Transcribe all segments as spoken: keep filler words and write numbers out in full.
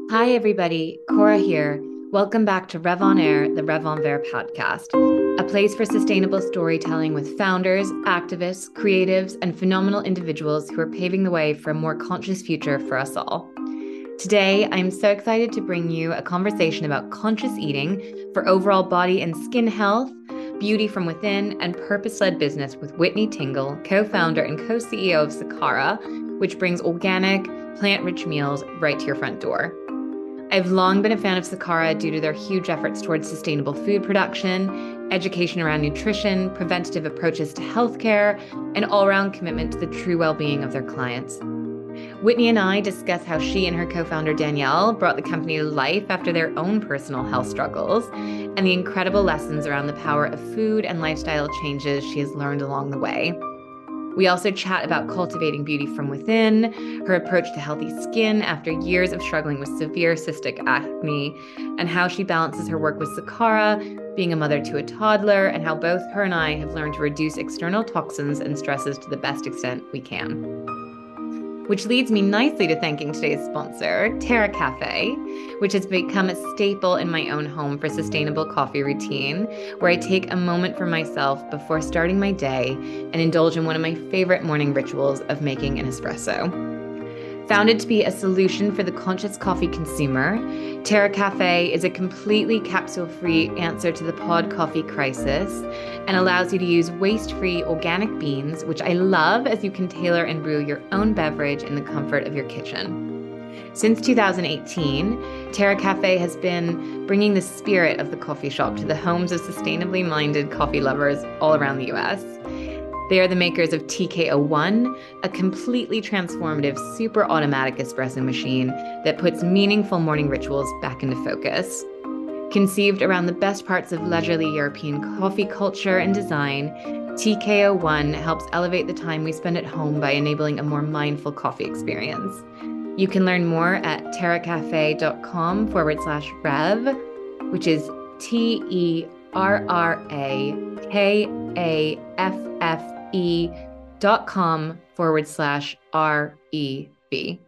Hi, everybody. Cora here. Welcome back to Rev on Air, the Rev on Ver podcast, a place for sustainable storytelling with founders, activists, creatives, and phenomenal individuals who are paving the way for a more conscious future for us all. Today, I'm so excited to bring you a conversation about conscious eating for overall body and skin health, beauty from within, and purpose-led business with Whitney Tingle, co-founder and co-C E O of Sakara, which brings organic, plant-rich meals right to your front door. I've long been a fan of Sakara due to their huge efforts towards sustainable food production, education around nutrition, preventative approaches to healthcare, and all-around commitment to the true well-being of their clients. Whitney and I discuss how she and her co-founder Danielle brought the company to life after their own personal health struggles, and the incredible lessons around the power of food and lifestyle changes she has learned along the way. We also chat about cultivating beauty from within, her approach to healthy skin after years of struggling with severe cystic acne, and how she balances her work with Sakara, being a mother to a toddler, and how both her and I have learned to reduce external toxins and stresses to the best extent we can. Which leads me nicely to thanking today's sponsor, Terra Cafe, which has become a staple in my own home for sustainable coffee routine, where I take a moment for myself before starting my day and indulge in one of my favorite morning rituals of making an espresso. Founded to be a solution for the conscious coffee consumer, Terra Cafe is a completely capsule-free answer to the pod coffee crisis and allows you to use waste-free organic beans, which I love as you can tailor and brew your own beverage in the comfort of your kitchen. Since two thousand eighteen, Terra Cafe has been bringing the spirit of the coffee shop to the homes of sustainably minded coffee lovers all around the U S. They are the makers of T K O one, a completely transformative, super automatic espresso machine that puts meaningful morning rituals back into focus. Conceived around the best parts of leisurely European coffee culture and design, T K O one helps elevate the time we spend at home by enabling a more mindful coffee experience. You can learn more at terracafe.com forward slash rev, which is T E R R A K A F F E dot com forward slash R E B.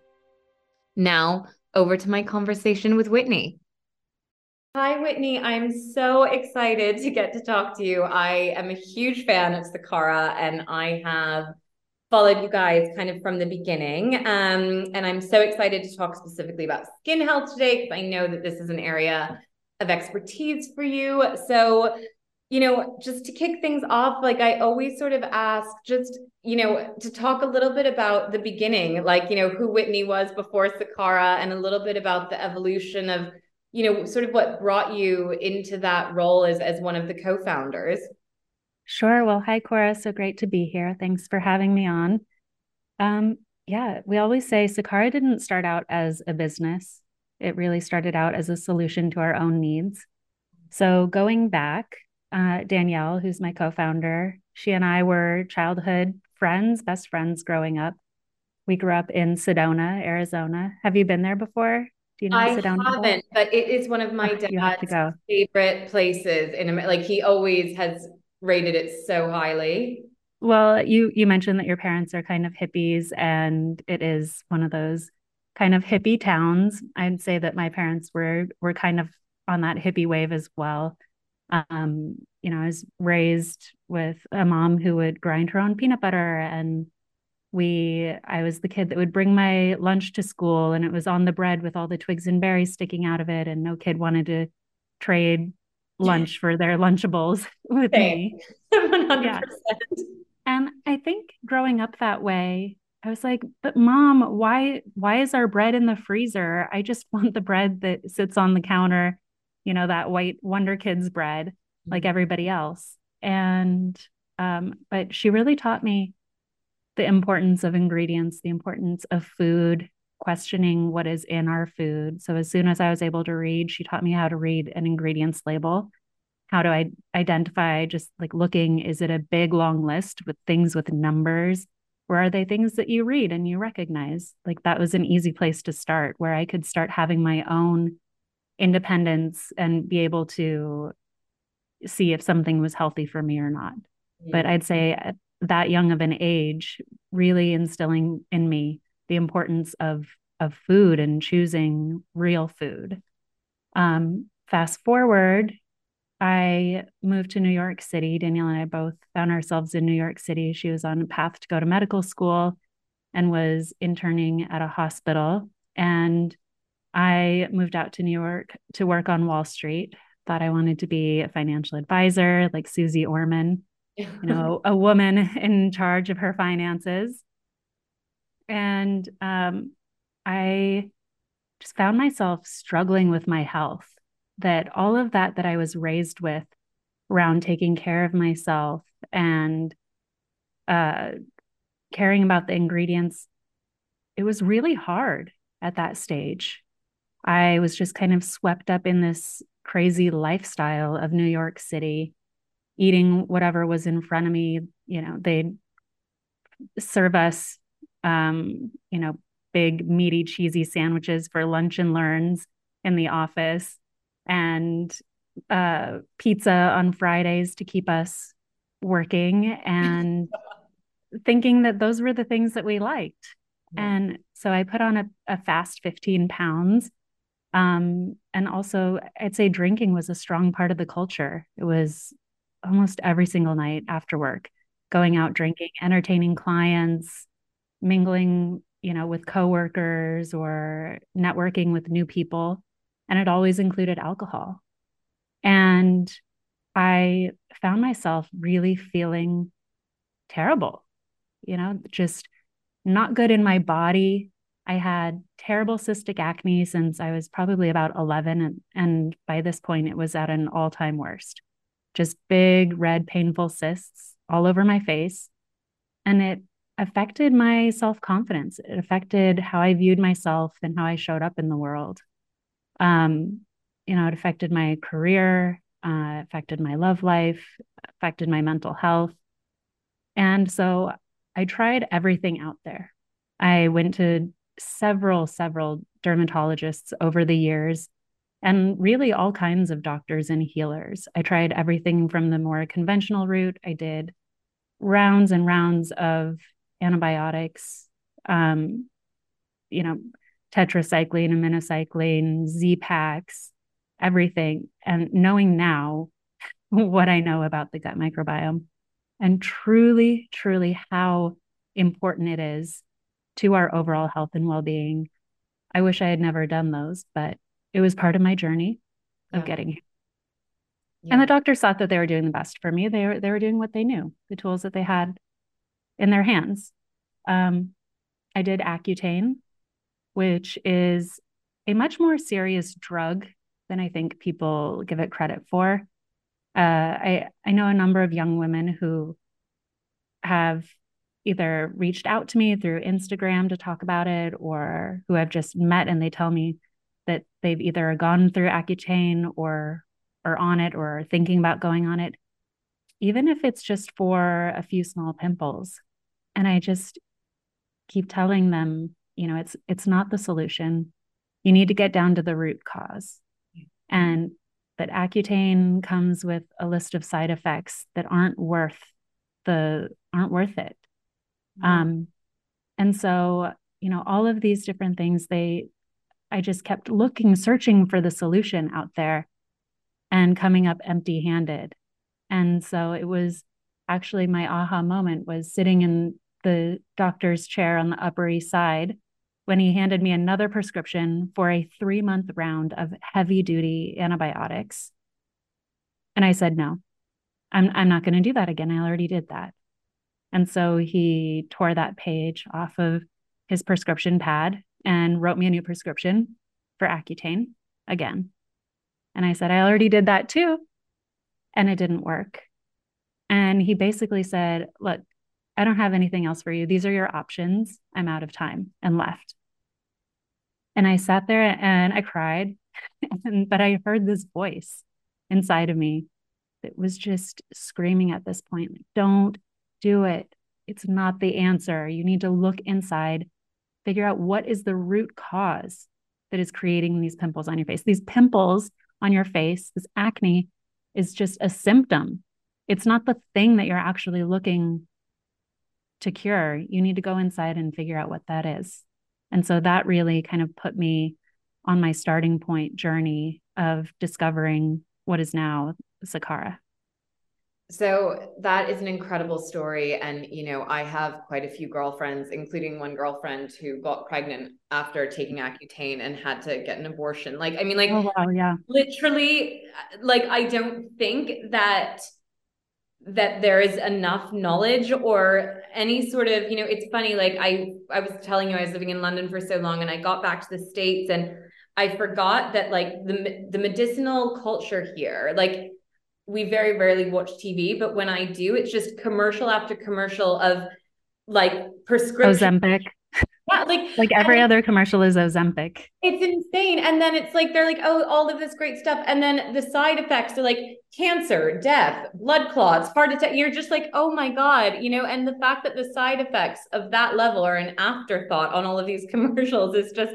Now, over to my conversation with Whitney. Hi, Whitney. I'm so excited to get to talk to you. I am a huge fan of Sakara, and I have followed you guys kind of from the beginning. Um, and I'm so excited to talk specifically about skin health today, because I know that this is an area of expertise for you. So, you know, just to kick things off, like I always sort of ask just, you know, to talk a little bit about the beginning, like, you know, who Whitney was before Sakara and a little bit about the evolution of, you know, sort of what brought you into that role as, as one of the co-founders. Sure. Well, hi, Cora. So great to be here. Thanks for having me on. Um, yeah, we always say Sakara didn't start out as a business. It really started out as a solution to our own needs. So going back, uh, Danielle, who's my co-founder, she and I were childhood friends, best friends growing up. We grew up in Sedona, Arizona. Have you been there before? Do you know I Sedona at all? haven't, but it is one of Oh, my you have to dad's go. favorite places in Amer- like he always has rated it so highly. Well, you you mentioned that your parents are kind of hippies, and it is one of those kind of hippie towns. I'd say that my parents were were kind of on that hippie wave as well. Um, you know, I was raised with a mom who would grind her own peanut butter, and we I was the kid that would bring my lunch to school, and it was on the bread with all the twigs and berries sticking out of it, and no kid wanted to trade lunch for their Lunchables with Same. me. Yeah. one hundred percent. And I think growing up that way, I was like, but mom, why why is our bread in the freezer? I just want the bread that sits on the counter, you know, that white Wonder Kids bread like everybody else. And um, but she really taught me the importance of ingredients, the importance of food, questioning what is in our food. So as soon as I was able to read, she taught me how to read an ingredients label. How do I identify, just like looking, is it a big long list with things with numbers? Or are they things that you read and you recognize? Like that was an easy place to start, where I could start having my own independence and be able to see if something was healthy for me or not. But Mm. I'd say at that young of an age, really instilling in me the importance of of food and choosing real food. Um, fast forward, I moved to New York City. Danielle and I both found ourselves in New York City. She was on a path to go to medical school and was interning at a hospital. And I moved out to New York to work on Wall Street. Thought I wanted to be a financial advisor like Susie Orman, you know, a woman in charge of her finances. And um, I just found myself struggling with my health, that all of that that I was raised with around taking care of myself and uh, caring about the ingredients, it was really hard at that stage. I was just kind of swept up in this crazy lifestyle of New York City, eating whatever was in front of me. You know, they'd serve us, um, you know, big, meaty, cheesy sandwiches for lunch and learns in the office, and uh, pizza on Fridays to keep us working, and thinking that those were the things that we liked. Yeah. And so I put on a, a fast fifteen pounds. Um, and also, I'd say drinking was a strong part of the culture. It was almost every single night after work, going out drinking, entertaining clients, mingling, you know, with coworkers or networking with new people. And it always included alcohol. And I found myself really feeling terrible, you know, just not good in my body. I had terrible cystic acne since I was probably about eleven. And, and by this point, it was at an all-time worst. Just big, red, painful cysts all over my face. And it affected my self-confidence. It affected how I viewed myself and how I showed up in the world. Um, you know, it affected my career, uh, affected my love life, affected my mental health. And so I tried everything out there. I went to several, several dermatologists over the years, and really all kinds of doctors and healers. I tried everything from the more conventional route. I did rounds and rounds of antibiotics, um, you know, tetracycline, minocycline, Z-Paks, everything. And knowing now what I know about the gut microbiome, and truly, truly how important it is to our overall health and well-being. I wish I had never done those, but it was part of my journey of yeah. getting here. Yeah. And the doctors thought that they were doing the best for me. They were, they were doing what they knew, the tools that they had in their hands. Um, I did Accutane, which is a much more serious drug than I think people give it credit for. Uh, I, I know a number of young women who have either reached out to me through Instagram to talk about it, or who I've just met and they tell me that they've either gone through Accutane or are on it or are thinking about going on it, even if it's just for a few small pimples. And I just keep telling them, you know, it's it's not the solution. You need to get down to the root cause. And that Accutane comes with a list of side effects that aren't worth the aren't worth it. Mm-hmm. Um, and so, you know, all of these different things, they, I just kept looking, searching for the solution out there and coming up empty-handed. And so it was actually my aha moment was sitting in the doctor's chair on the Upper East Side when he handed me another prescription for a three-month round of heavy-duty antibiotics. And I said, no, I'm, I'm not going to do that again. I already did that. And so he tore that page off of his prescription pad and wrote me a new prescription for Accutane again. And I said, I already did that too. And it didn't work. And he basically said, look, I don't have anything else for you. These are your options. I'm out of time, and left. And I sat there and I cried, and, but I heard this voice inside of me that was just screaming at this point, like, don't do it. It's not the answer. You need to look inside, figure out what is the root cause that is creating these pimples on your face. These pimples on your face, this acne, is just a symptom. It's not the thing that you're actually looking to cure. You need to go inside and figure out what that is. And so that really kind of put me on my starting point journey of discovering what is now Sakara. So that is an incredible story. And, you know, I have quite a few girlfriends, including one girlfriend who got pregnant after taking Accutane and had to get an abortion. Like, I mean, like, Oh, wow, yeah. literally, like, I don't think that that there is enough knowledge or any sort of, you know, it's funny, like I I was telling you I was living in London for so long and I got back to the States and I forgot that like the the medicinal culture here, like we very rarely watch T V, but when I do, it's just commercial after commercial of like prescription. Ozempic. Yeah, like Like every and other commercial is Ozempic. it's insane. And then it's like they're like, oh, all of this great stuff. And then the side effects are like cancer, death, blood clots, heart attack. You're just like, oh my God, you know, and the fact that the side effects of that level are an afterthought on all of these commercials is just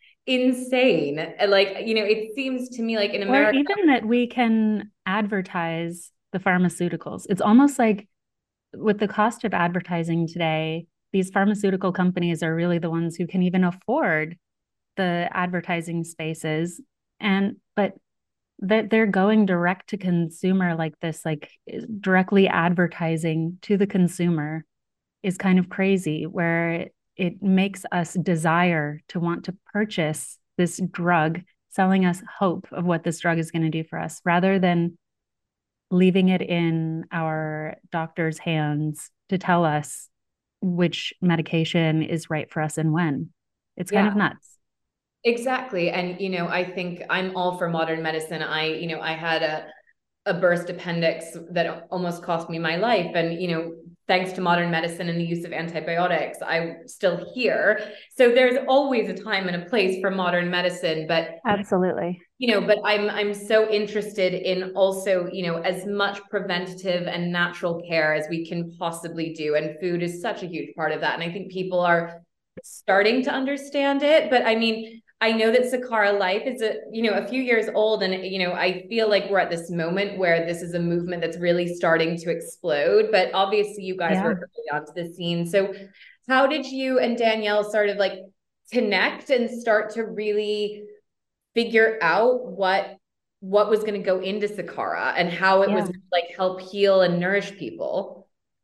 insane. Like, you know, it seems to me like in Or America. even that we can advertise the pharmaceuticals. It's almost like with the cost of advertising today, these pharmaceutical companies are really the ones who can even afford the advertising spaces. And, but that they're going direct to consumer like this, like directly advertising to the consumer is kind of crazy, where it, it makes us desire to want to purchase this drug, selling us hope of what this drug is going to do for us, rather than leaving it in our doctor's hands to tell us which medication is right for us and when. It's kind Yeah. of nuts. Exactly. And, you know, I think I'm all for modern medicine. I, you know, I had a, a burst appendix that almost cost me my life. And, you know, thanks to modern medicine and the use of antibiotics, I'm still here. So there's always a time and a place for modern medicine, but Absolutely. you know, but I'm I'm so interested in also, you know, as much preventative and natural care as we can possibly do. And food is such a huge part of that. And I think people are starting to understand it. But I mean, I know that Sakara Life is a, you know, a few years old. And, you know, I feel like we're at this moment where this is a movement that's really starting to explode. But obviously you guys Yeah. were early onto the scene. So how did you and Danielle sort of like connect and start to really figure out what what was going to go into Sakara and how it Yeah. was gonna, like help heal and nourish people?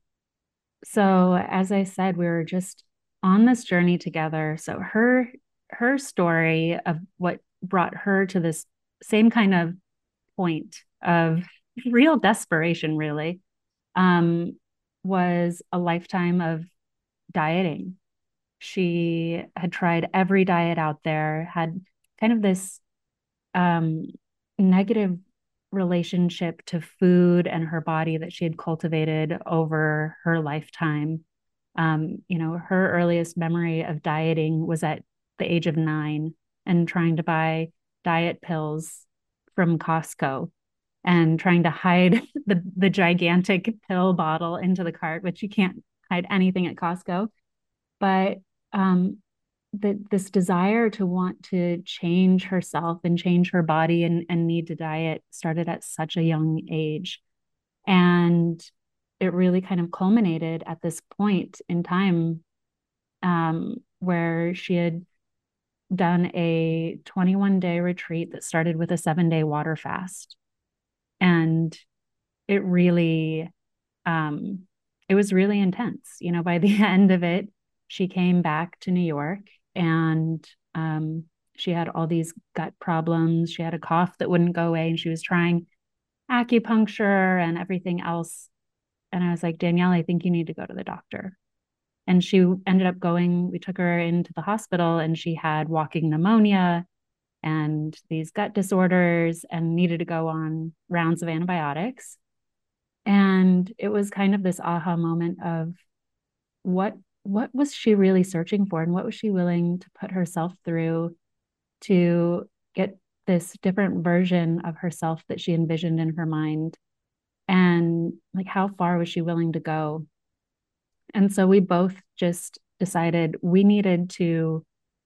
So as I said, we were just on this journey together. So her her story of what brought her to this same kind of point of real desperation, really, um, was a lifetime of dieting. She had tried every diet out there, had kind of this um, negative relationship to food and her body that she had cultivated over her lifetime. Um, you know, her earliest memory of dieting was at the age of nine and trying to buy diet pills from Costco and trying to hide the, the gigantic pill bottle into the cart, which you can't hide anything at Costco. But um, the, this desire to want to change herself and change her body and, and need to diet started at such a young age. And it really kind of culminated at this point in time um, where she had done a twenty-one day retreat that started with a seven day water fast. And it really, um, it was really intense. You know, by the end of it, she came back to New York and um, she had all these gut problems. She had a cough that wouldn't go away and she was trying acupuncture and everything else. And I was like, Danielle, I think you need to go to the doctor. And she ended up going, we took her into the hospital and she had walking pneumonia and these gut disorders and needed to go on rounds of antibiotics. And it was kind of this aha moment of what what was she really searching for and what was she willing to put herself through to get this different version of herself that she envisioned in her mind, and like how far was she willing to go. And so we both just decided we needed to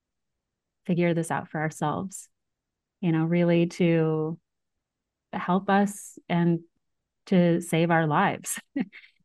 figure this out for ourselves, you know, really to help us and to save our lives.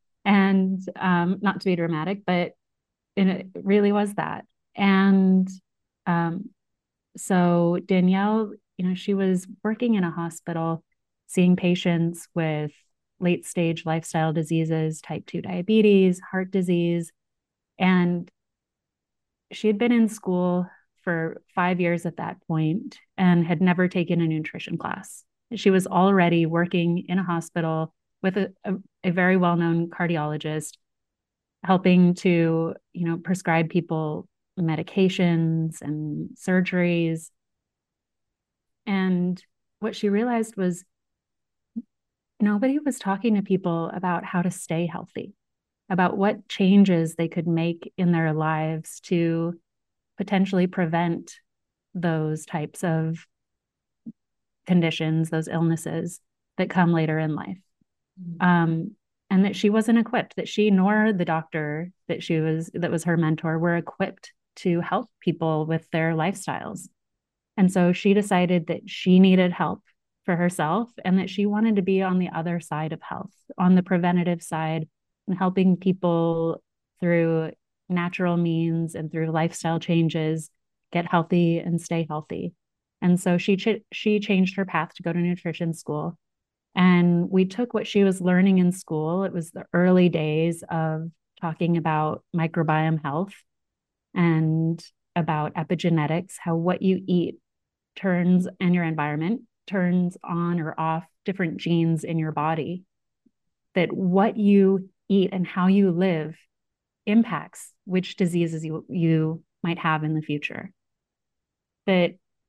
And um, not to be dramatic, but it really was that. And Um, so Danielle, you know, she was working in a hospital, seeing patients with late stage lifestyle diseases, type two diabetes, heart disease. And she had been in school for five years at that point and had never taken a nutrition class. She was already working in a hospital with a, a, a very well-known cardiologist, helping to, you know, prescribe people medications and surgeries. And what she realized was nobody was talking to people about how to stay healthy, about what changes they could make in their lives to potentially prevent those types of conditions, those illnesses that come later in life. Mm-hmm. Um, and that she wasn't equipped, that she nor the doctor that she was, that was her mentor, were equipped to help people with their lifestyles. And so she decided that she needed help for herself and that she wanted to be on the other side of health, on the preventative side, and helping people through natural means and through lifestyle changes get healthy and stay healthy. And so she ch- she changed her path to go to nutrition school. And we took what she was learning in school. It was the early days of talking about microbiome health and about epigenetics, how what you eat turns and your environment turns on or off different genes in your body, that what you eat and how you live impacts which diseases you, you might have in the future. That,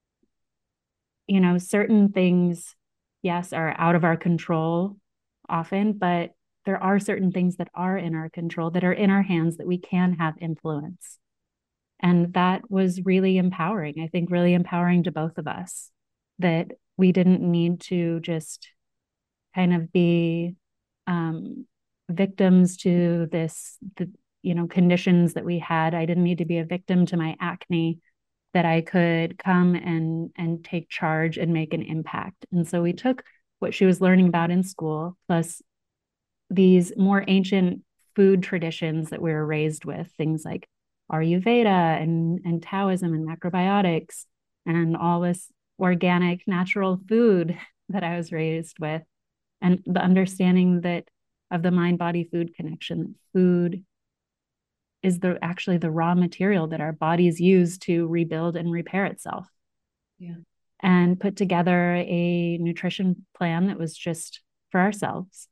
you know, certain things, yes, are out of our control often, but there are certain things that are in our control, that are in our hands, that we can have influence. And that was really empowering, I think, really empowering to both of us, that we didn't need to just kind of be um, victims to this, the, you know, conditions that we had. I didn't need to be a victim to my acne, that I could come and, and take charge and make an impact. And so we took what she was learning about in school, plus these more ancient food traditions that we were raised with, things like Ayurveda and, and Taoism and macrobiotics and all this organic, natural food that I was raised with, and the understanding that of the mind-body food connection, food is the actually the raw material that our bodies use to rebuild and repair itself. Yeah. And put together a nutrition plan that was just for ourselves.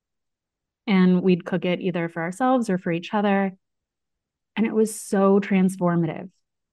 And we'd cook it either for ourselves or for each other. And it was so transformative.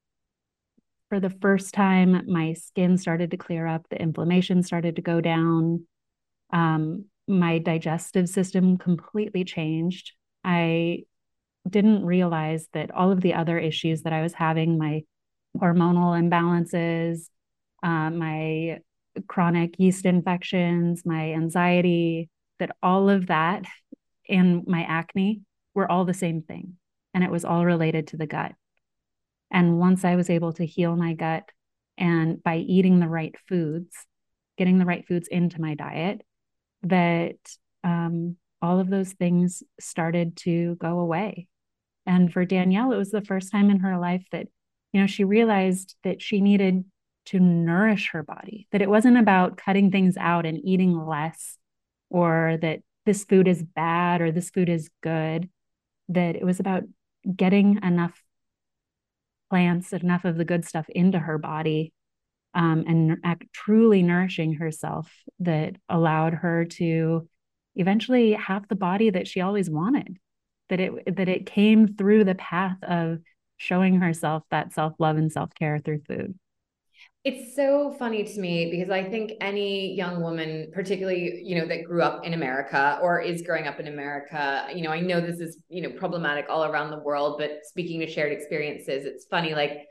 For the first time, my skin started to clear up, the inflammation started to go down. Um, my digestive system completely changed. I didn't realize that all of the other issues that I was having, my hormonal imbalances, uh, my chronic yeast infections, my anxiety, that all of that and my acne were all the same thing. And it was all related to the gut. And once I was able to heal my gut, and by eating the right foods, getting the right foods into my diet, that um, all of those things started to go away. And for Danielle, it was the first time in her life that, you know, she realized that she needed to nourish her body, that it wasn't about cutting things out and eating less, or that this food is bad or this food is good, that it was about getting enough plants, enough of the good stuff into her body, um, and act, truly nourishing herself, that allowed her to eventually have the body that she always wanted, that it that it came through the path of showing herself that self-love and self-care through food. It's so funny to me because I think any young woman, particularly, you know, that grew up in America or is growing up in America, you know, I know this is, you know, problematic all around the world, but speaking to shared experiences, it's funny. Like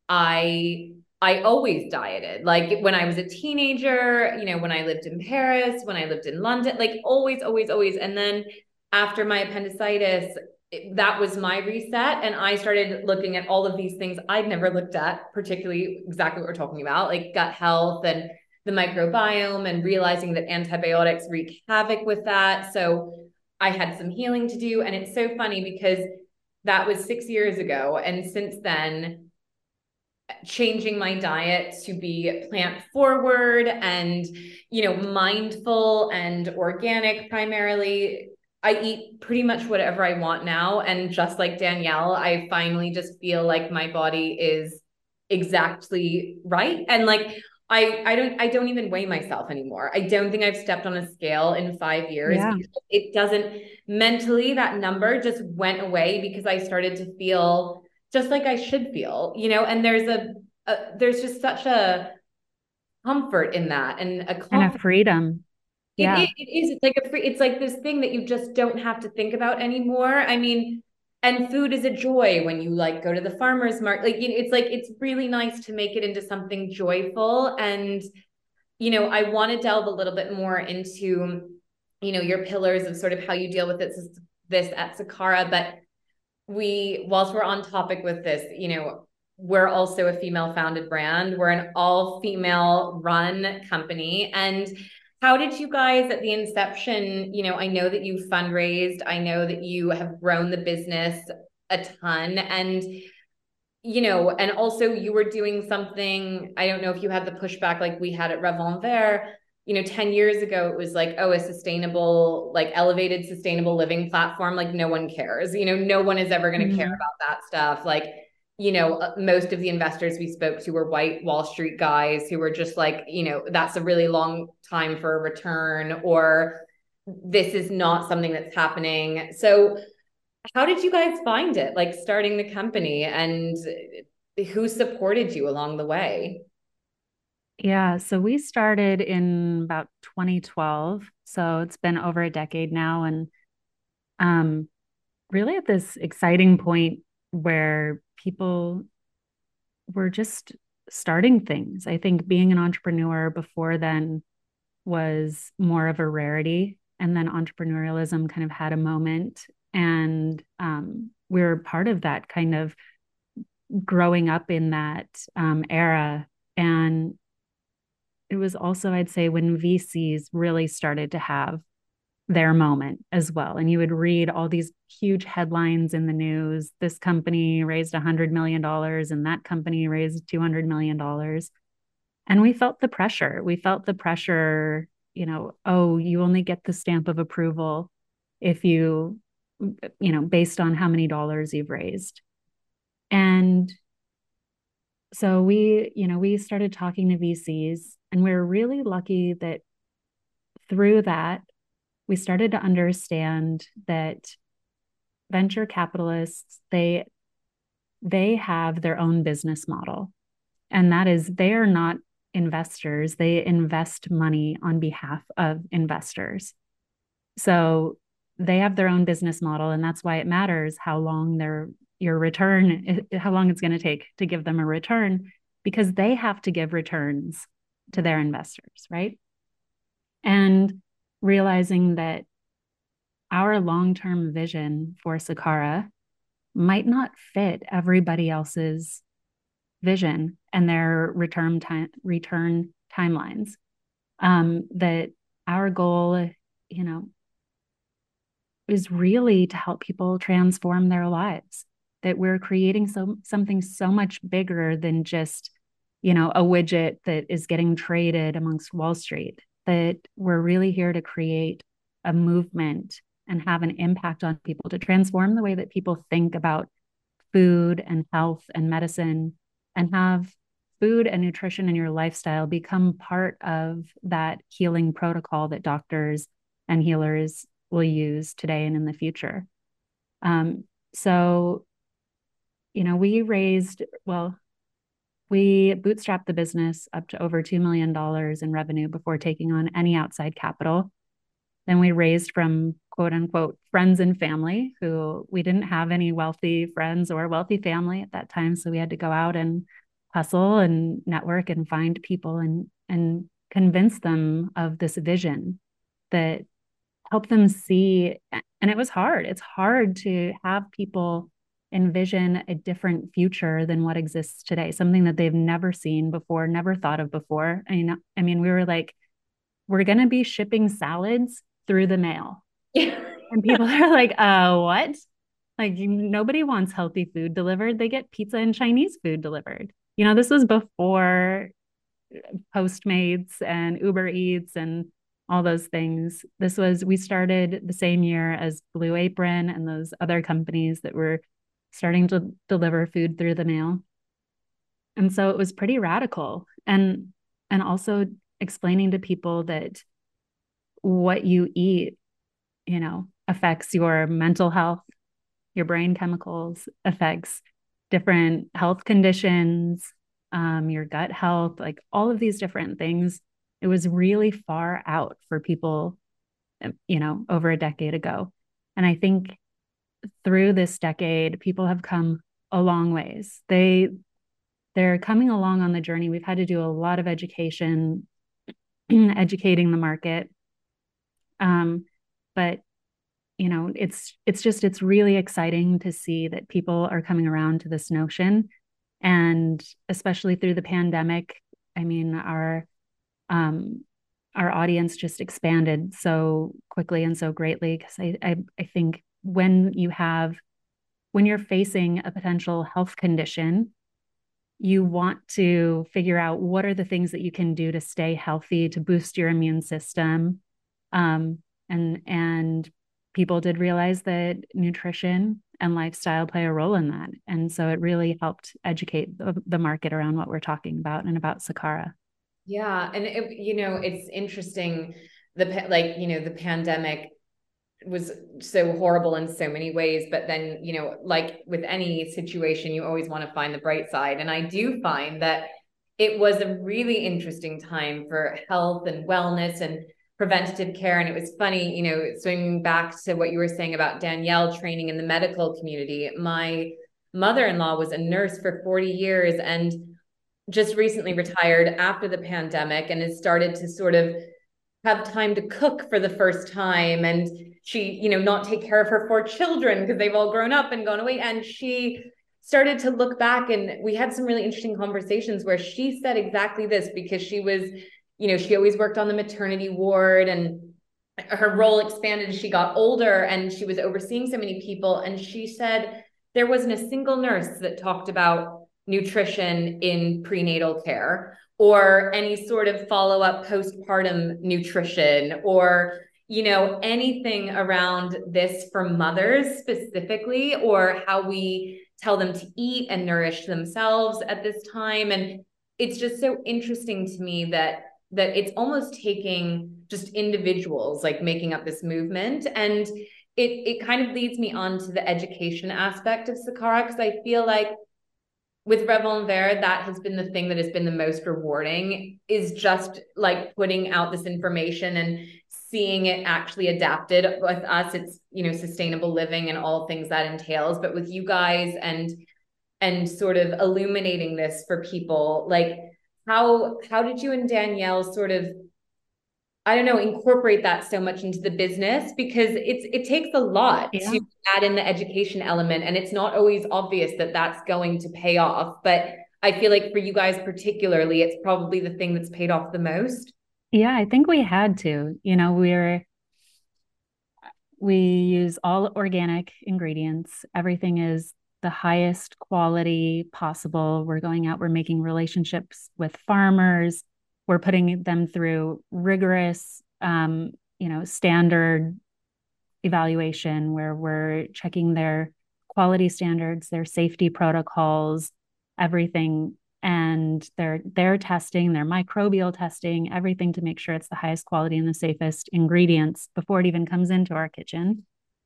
I, I always dieted. Like when I was a teenager, you know, when I lived in Paris, when I lived in London, like always, always, always. And then after my appendicitis, it, that was my reset. And I started looking at all of these things I'd never looked at, particularly exactly what we're talking about, like gut health and the microbiome, and realizing that antibiotics wreak havoc with that. So I had some healing to do. And it's so funny because that was six years ago. And since then, changing my diet to be plant forward and, you know, mindful and organic primarily. I eat pretty much whatever I want now. And just like Danielle, I finally just feel like my body is exactly right. And like, I, I don't I don't even weigh myself anymore. I don't think I've stepped on a scale in five years Yeah. because it doesn't mentally, that number just went away because I started to feel just like I should feel, you know, and there's a, a there's just such a comfort in that and a And a confidence. freedom. It, Yeah. it, it is. It's like a free, it's like this thing that you just don't have to think about anymore. I mean, and food is a joy when you like go to the farmer's market. Like, you know, it's like, it's really nice to make it into something joyful. And, you know, I want to delve a little bit more into, you know, your pillars of sort of how you deal with this, this at Sakara. But we, whilst we're on topic with this, you know, we're also a female founded brand. We're an all female run company. And how did you guys at the inception, you know, I know that you fundraised, I know that you have grown the business a ton, and, you know, and also you were doing something, I don't know if you had the pushback like we had at Revon Vert, you know, ten years ago, it was like, oh, a sustainable, like elevated sustainable living platform. Like no one cares, you know, no one is ever going to care Mm-hmm. about that stuff. Like, you know, most of the investors we spoke to were white Wall Street guys who were just like, you know, that's a really long time for a return, or this is not something that's happening. So how did you guys find it? Like starting the company, and who supported you along the way? Yeah, so we started in about twenty twelve. So it's been over a decade now. And um, really at this exciting point where people were just starting things. I think being an entrepreneur before then was more of a rarity. And then entrepreneurialism kind of had a moment. And um, we we're part of that kind of growing up in that um, era. And it was also, I'd say, when V Cs really started to have their moment as well. And you would read all these huge headlines in the news. This company raised one hundred million dollars and that company raised two hundred million dollars. And we felt the pressure. We felt the pressure, you know, oh, you only get the stamp of approval if you, you know, based on how many dollars you've raised. And so we, you know, we started talking to V Cs, and we we're really lucky that through that, we started to understand that venture capitalists, they they have their own business model. And that is they are not investors, they invest money on behalf of investors. So they have their own business model, and that's why it matters how long their your return, how long it's going to take to give them a return, because they have to give returns to their investors, right? And realizing that our long-term vision for Sakara might not fit everybody else's vision and their return time return timelines. Um, that our goal, you know, is really to help people transform their lives. That we're creating so something so much bigger than just, you know, a widget that is getting traded amongst Wall Street. That we're really here to create a movement and have an impact on people, to transform the way that people think about food and health and medicine, and have food and nutrition in your lifestyle become part of that healing protocol that doctors and healers will use today and in the future. Um, so, you know, we raised, well, we bootstrapped the business up to over two million dollars in revenue before taking on any outside capital. Then we raised from quote unquote friends and family, who we didn't have any wealthy friends or wealthy family at that time. So we had to go out and hustle and network and find people and, and convince them of this vision that help them see. And it was hard. It's hard to have people envision a different future than what exists today, something that they've never seen before, never thought of before. I mean, I mean, we were like, we're going to be shipping salads through the mail. And people are like, uh, what? Like, nobody wants healthy food delivered. They get pizza and Chinese food delivered. you know, this was before Postmates and Uber Eats and all those things. This was, we started the same year as Blue Apron and those other companies that were starting to deliver food through the mail. And so it was pretty radical. And and also explaining to people that what you eat, you know, affects your mental health, your brain chemicals, affects different health conditions, um, your gut health, like all of these different things. It was really far out for people, you know, over a decade ago. And I think through this decade, people have come a long ways. They they're coming along on the journey. We've had to do a lot of education, educating the market. Um, but you know, it's it's just it's really exciting to see that people are coming around to this notion, and especially through the pandemic. I mean, our um, our audience just expanded so quickly and so greatly because I, I I think when you have when you're facing a potential health condition, you want to figure out what are the things that you can do to stay healthy, to boost your immune system. Um, and and people did realize that nutrition and lifestyle play a role in that. And so it really helped educate the, the market around what we're talking about and about Sakara. Yeah. And, it, you know, it's interesting. The, like, you know, the pandemic was so horrible in so many ways, but then, you know, like with any situation, you always want to find the bright side. And I do find that it was a really interesting time for health and wellness and preventative care. And it was funny, you know, swinging back to what you were saying about Danielle training in the medical community. My mother-in-law was a nurse for forty years and just recently retired after the pandemic and has started to sort of have time to cook for the first time. And she, you know, not take care of her four children because they've all grown up and gone away. And she started to look back, and we had some really interesting conversations where she said exactly this, because she was, you know, she always worked on the maternity ward, and her role expanded as she got older, and she was overseeing so many people. And she said there wasn't a single nurse that talked about nutrition in prenatal care or any sort of follow-up postpartum nutrition, or, you know, anything around this for mothers specifically, or how we tell them to eat and nourish themselves at this time. And it's just so interesting to me that that it's almost taking just individuals like making up this movement. And it it kind of leads me on to the education aspect of Sakara, because I feel like with Revon Vert, that has been the thing that has been the most rewarding, is just like putting out this information and seeing it actually adapted. With us, it's, you know, sustainable living and all things that entails, but with you guys and and sort of illuminating this for people, like how how did you and Danielle sort of, I don't know, incorporate that so much into the business? Because it's it takes a lot Yeah. to add in the education element, and it's not always obvious that that's going to pay off. But I feel like for you guys particularly, it's probably the thing that's paid off the most. Yeah, I think we had to. You know, we're we use all organic ingredients. Everything is the highest quality possible. We're going out, we're making relationships with farmers. We're putting them through rigorous, um, you know, standard evaluation where we're checking their quality standards, their safety protocols, everything. And they're they're testing, their microbial testing, everything to make sure it's the highest quality and the safest ingredients before it even comes into our kitchen.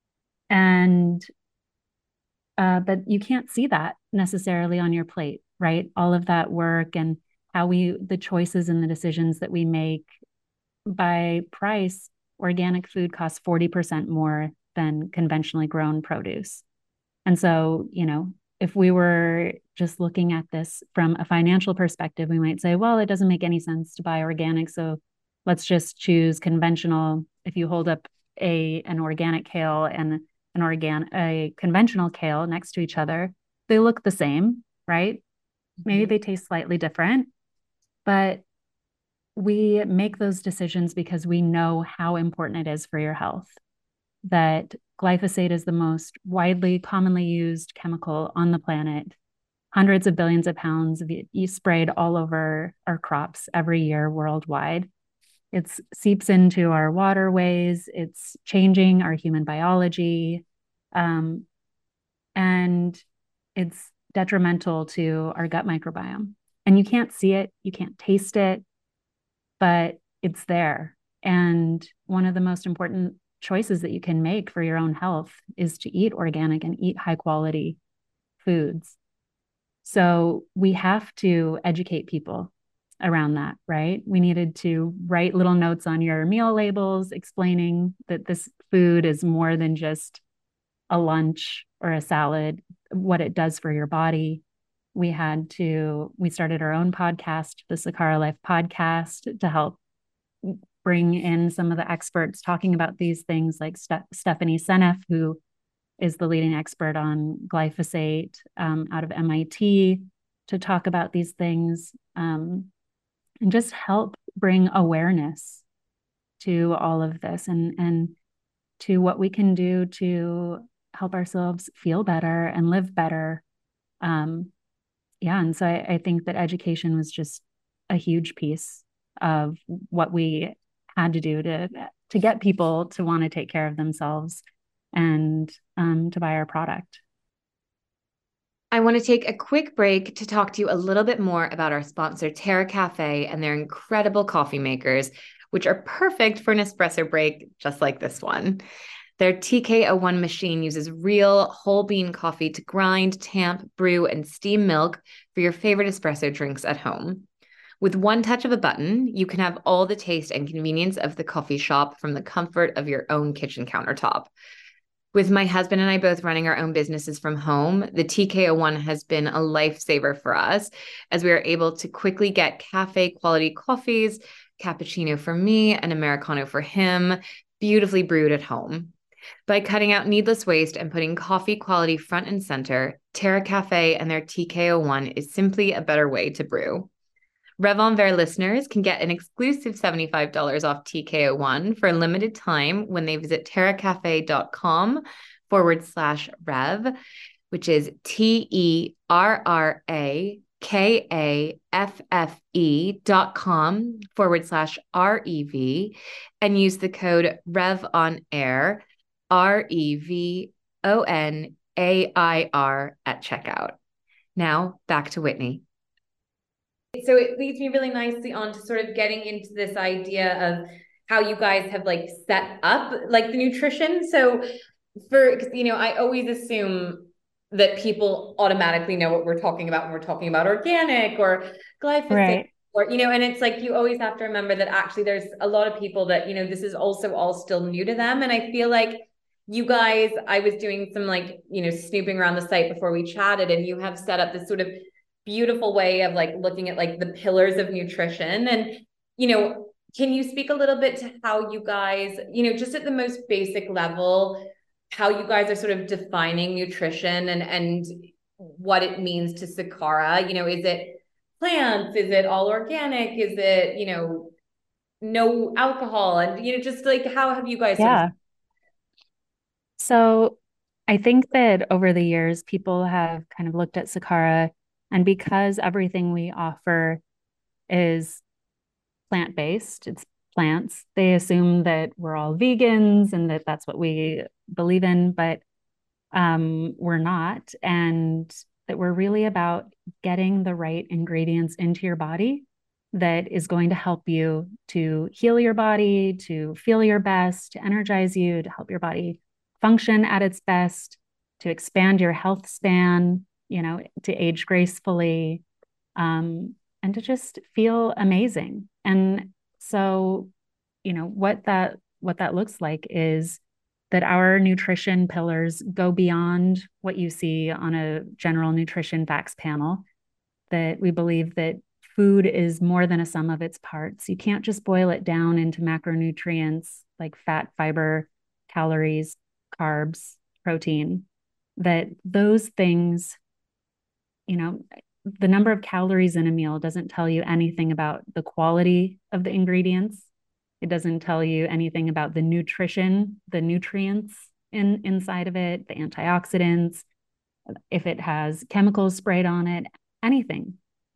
And uh, but you can't see that necessarily on your plate, right? All of that work and how we the choices and the decisions that we make. By price, organic food costs forty percent more than conventionally grown produce. And so, you know, if we were just looking at this from a financial perspective, we might say, well, it doesn't make any sense to buy organic, so let's just choose conventional. If you hold up a an organic kale and an organ a conventional kale next to each other, they look the same, right? Maybe they taste slightly different, but we make those decisions because we know how important it is for your health. That glyphosate is the most widely commonly used chemical on the planet. hundreds of billions of pounds of yeast sprayed all over our crops every year worldwide. It seeps into our waterways. It's changing our human biology. Um, and it's detrimental to our gut microbiome. And you can't see it, you can't taste it, but it's there. And one of the most important choices that you can make for your own health is to eat organic and eat high quality foods. So we have to educate people around that, right? We needed to write little notes on your meal labels explaining that this food is more than just a lunch or a salad, what it does for your body. We had to, we started our own podcast, the Sakara Life podcast, to help bring in some of the experts talking about these things, like Ste- Stephanie Seneff, who is the leading expert on glyphosate um, out of M I T, to talk about these things um, and just help bring awareness to all of this and, and to what we can do to help ourselves feel better and live better. Um, yeah. And so I, I think that education was just a huge piece of what we had to do to, to get people to want to take care of themselves and um, to buy our product. I want to take a quick break to talk to you a little bit more about our sponsor, Terra Cafe, and their incredible coffee makers, which are perfect for an espresso break just like this one. Their T K zero one machine uses real whole bean coffee to grind, tamp, brew, and steam milk for your favorite espresso drinks at home. With one touch of a button, you can have all the taste and convenience of the coffee shop from the comfort of your own kitchen countertop. With my husband and I both running our own businesses from home, the T K zero one has been a lifesaver for us, as we are able to quickly get cafe quality coffees, cappuccino for me, and Americano for him, beautifully brewed at home. By cutting out needless waste and putting coffee quality front and center, Terra Cafe and their T K zero one is simply a better way to brew. Rev en Vert listeners can get an exclusive seventy-five dollars off T K zero one for a limited time when they visit terracafe.com forward slash rev, which is T E R R A K A F F E dot com forward slash R E V, and use the code REVONAIR, R E V O N A I R at checkout. Now back to Whitney. So it leads me really nicely on to sort of getting into this idea of how you guys have like set up like the nutrition. So for, you know, I always assume that people automatically know what we're talking about when we're talking about organic or glyphosate, right, or, you know, and it's like, you always have to remember that actually there's a lot of people that, you know, this is also all still new to them. And I feel like you guys, I was doing some like, you know, snooping around the site before we chatted, and you have set up this sort of beautiful way of like looking at like the pillars of nutrition. And, you know, can you speak a little bit to how you guys, you know, just at the most basic level, how you guys are sort of defining nutrition and, and what it means to Sakara? You know, is it plants? Is it all organic? Is it, you know, no alcohol? And, you know, just like, how have you guys? Yeah. Sort of- so I think that over the years, people have kind of looked at Sakara, and because everything we offer is plant-based, it's plants, they assume that we're all vegans and that that's what we believe in, but um, we're not. And that we're really about getting the right ingredients into your body that is going to help you to heal your body, to feel your best, to energize you, to help your body function at its best, to expand your health span, you know, to age gracefully, um, and to just feel amazing. And so, you know, what that what that looks like is that our nutrition pillars go beyond what you see on a general nutrition facts panel, that we believe that food is more than a sum of its parts. You can't just boil it down into macronutrients like fat, fiber, calories, carbs, protein, that those things, you know, the number of calories in a meal doesn't tell you anything about the quality of the ingredients. It doesn't tell you anything about the nutrition, the nutrients in inside of it, the antioxidants, if it has chemicals sprayed on it, anything.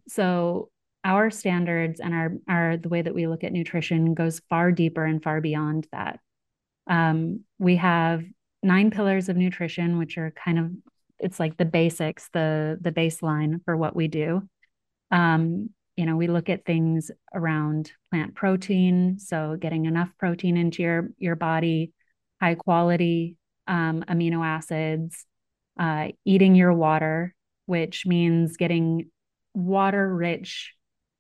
So our standards and our, our the way that we look at nutrition goes far deeper and far beyond that. Um, we have nine pillars of nutrition, which are kind of, it's like the basics, the the baseline for what we do. Um, you know, we look at things around plant protein, so getting enough protein into your your body, high quality um, amino acids, uh, eating your water, which means getting water rich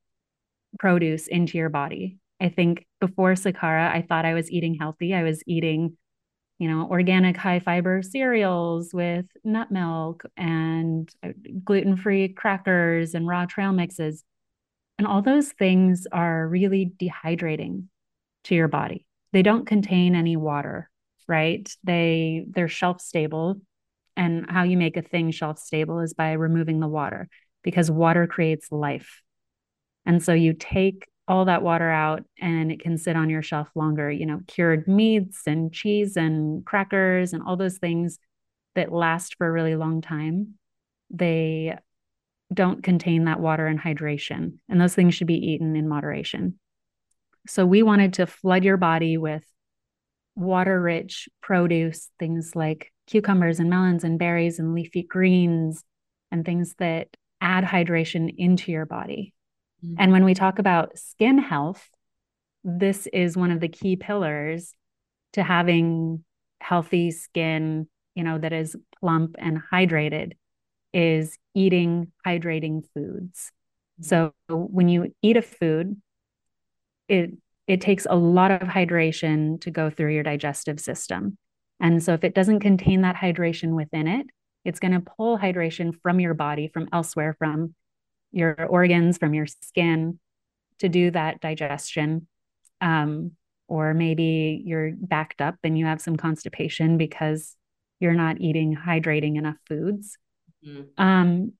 produce into your body. I think before Sakara, I thought I was eating healthy. I was eating, you know, organic high fiber cereals with nut milk and gluten free crackers and raw trail mixes. And all those things are really dehydrating to your body. They don't contain any water, right? They they're shelf stable. And how you make a thing shelf stable is by removing the water, because water creates life. And so you take all that water out and it can sit on your shelf longer, you know, cured meats and cheese and crackers and all those things that last for a really long time. They don't contain that water and hydration. And those things should be eaten in moderation. So we wanted to flood your body with water rich produce, things like cucumbers and melons and berries and leafy greens and things that add hydration into your body. Mm-hmm. And when we talk about skin health, this is one of the key pillars to having healthy skin, you know, that is plump and hydrated, is eating hydrating foods. Mm-hmm. So when you eat a food, it it takes a lot of hydration to go through your digestive system. And so if it doesn't contain that hydration within it, it's going to pull hydration from your body, from elsewhere, from your organs, from your skin to do that digestion. Um, or maybe you're backed up and you have some constipation because you're not eating hydrating enough foods. Mm-hmm. Um,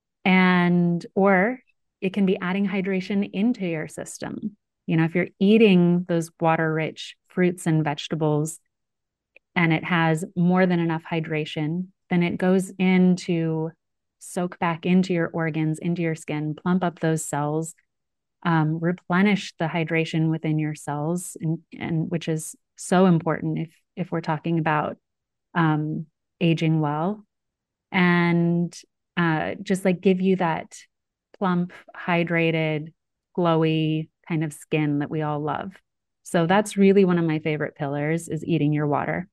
and, or it can be adding hydration into your system. You know, if you're eating those water-rich fruits and vegetables and it has more than enough hydration, then it goes in to soak back into your organs, into your skin, plump up those cells, um, replenish the hydration within your cells, and, and which is so important if if we're talking about um, aging well, and uh, just like give you that plump, hydrated, glowy kind of skin that we all love. So that's really one of my favorite pillars, is eating your water.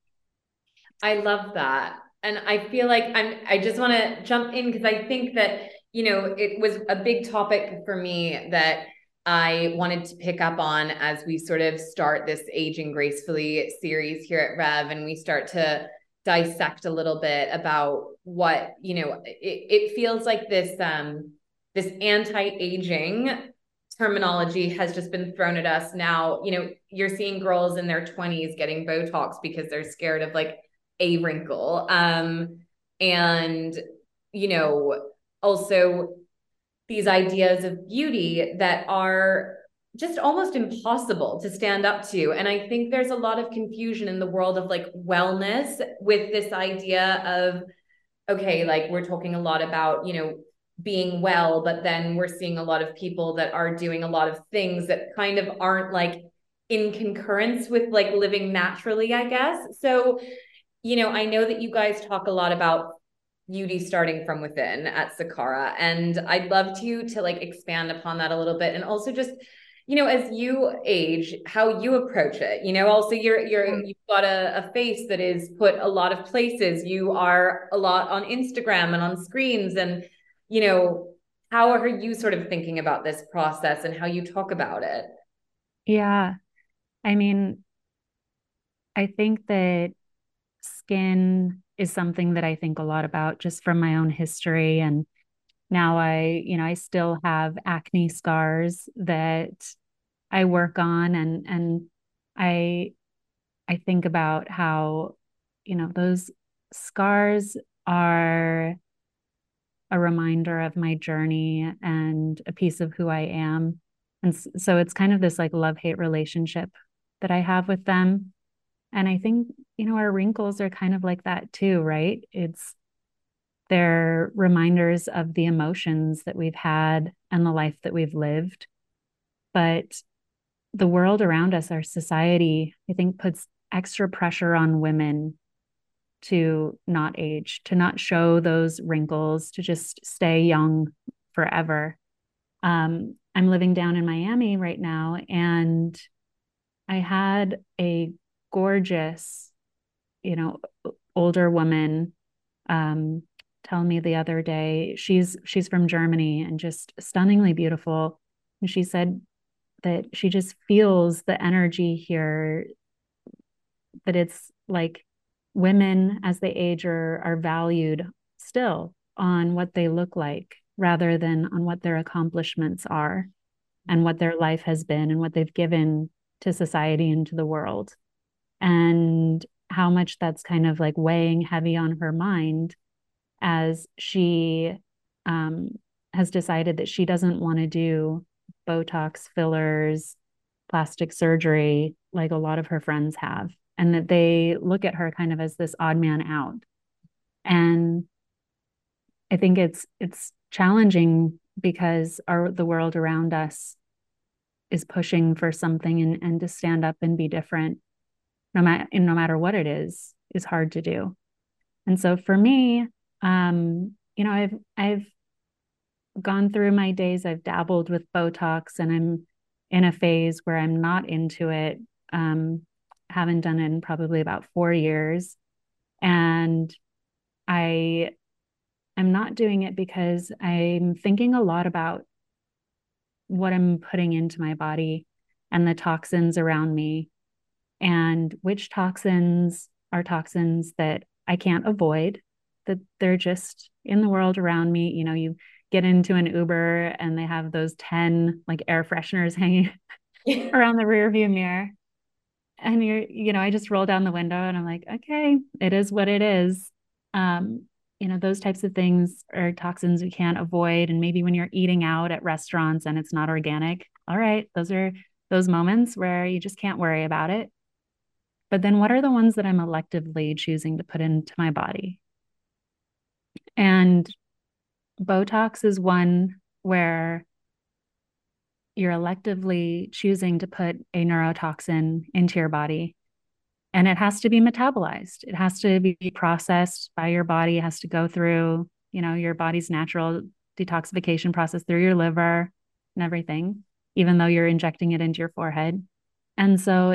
I love that. And I feel like I'm, I just want to jump in because I think that, you know, it was a big topic for me that I wanted to pick up on as we sort of start this Aging Gracefully series here at Rev, and we start to dissect a little bit about what, you know, it, it feels like this, um, this anti-aging terminology has just been thrown at us now. You know, you're seeing girls in their twenties getting Botox because they're scared of like a wrinkle. Um, and, you know, also these ideas of beauty that are just almost impossible to stand up to. And I think there's a lot of confusion in the world of like wellness with this idea of, okay, like we're talking a lot about, you know, being well, but then we're seeing a lot of people that are doing a lot of things that kind of aren't like in concurrence with like living naturally, I guess. So, you know, I know that you guys talk a lot about beauty starting from within at Sakara, and I'd love to to like expand upon that a little bit, and also just, you know, as you age, how you approach it. You know, also you're you're you've got a, a face that is put a lot of places. You are a lot on Instagram and on screens, and you know, how are you sort of thinking about this process and how you talk about it? Yeah, I mean, I think that skin is something that I think a lot about just from my own history. And now I, you know, I still have acne scars that I work on, and and I I think about how, you know, those scars are a reminder of my journey and a piece of who I am. And so it's kind of this like love-hate relationship that I have with them. And I think, you know, our wrinkles are kind of like that too, right? It's They're reminders of the emotions that we've had and the life that we've lived. But the world around us, our society, I think puts extra pressure on women to not age, to not show those wrinkles, to just stay young forever. Um, I'm living down in Miami right now, and I had a gorgeous, you know, older woman um, tell me the other day, she's she's from Germany and just stunningly beautiful. And she said that she just feels the energy here, that it's like women as they age are are valued still on what they look like rather than on what their accomplishments are and what their life has been and what they've given to society and to the world. And how much that's kind of like weighing heavy on her mind as she um, has decided that she doesn't want to do Botox, fillers, plastic surgery like a lot of her friends have, and that they look at her kind of as this odd man out. And I think it's it's challenging because our the world around us is pushing for something, and, and to stand up and be different, no matter no matter what it is, is hard to do. And so for me, um, you know, I've I've gone through my days, I've dabbled with Botox, and I'm in a phase where I'm not into it. Um, haven't done it in probably about four years. And I am not doing it because I'm thinking a lot about what I'm putting into my body and the toxins around me, and which toxins are toxins that I can't avoid, that they're just in the world around me. You know, you get into an Uber and they have those ten like air fresheners hanging around the rear view mirror. And you're, you know, I just roll down the window and I'm like, okay, it is what it is. Um, you know, those types of things are toxins we can't avoid. And maybe when you're eating out at restaurants and it's not organic, all right, those are those moments where you just can't worry about it. But then what are the ones that I'm electively choosing to put into my body? And Botox is one where you're electively choosing to put a neurotoxin into your body, and it has to be metabolized. It has to be processed by your body. It has to go through, you know, your body's natural detoxification process through your liver and everything, even though you're injecting it into your forehead. And so